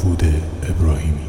داوود ابراهیمی.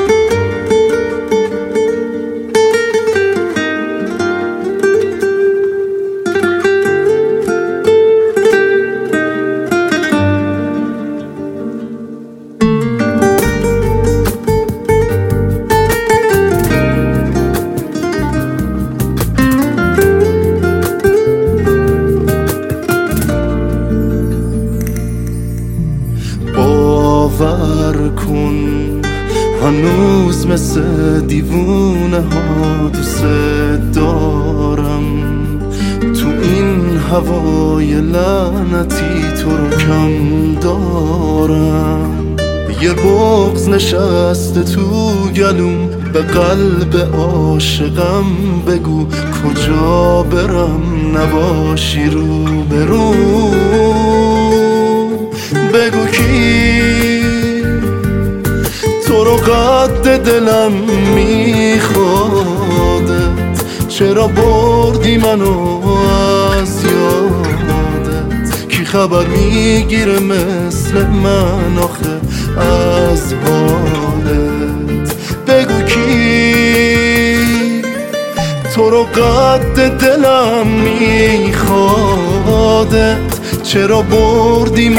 باور کن هنوز مثل دیوونه ها دوست دارم، تو این هوای لعنتی تو رو کم دارم. یه بغض نشسته تو گلوم، به قلب عاشقم بگو کجا برم نباشی رو برو. بگو کی تو رو قد دلم میخوادت، چرا بردی منو از یادت. کی خبر میگیره مثل من آخه از حالت. بگو کی تو رو قد دلم میخوادت، چرا بردی